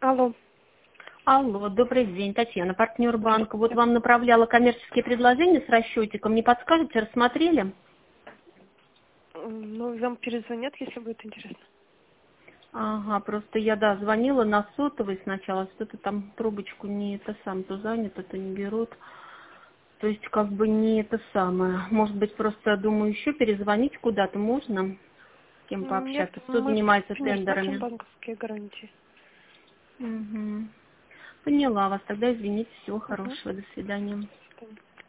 Алло. Алло, добрый день, Татьяна, партнер банка. Вот вам направляла коммерческие предложения с расчетиком. Не подскажете, рассмотрели? Ну, вам перезвонят, если будет интересно. Ага, просто я, звонила на сотовый сначала, что-то там трубочку не это сам, то занято, то не берут. То есть как бы не это самое. Может быть, просто, думаю, еще перезвонить куда-то можно? С кем Нет, пообщаться? Кто мы занимается не рассматриваем тендерами? банковские гарантии. Угу. Поняла вас. Тогда извините. Всего Угу. хорошего. До свидания. До свидания.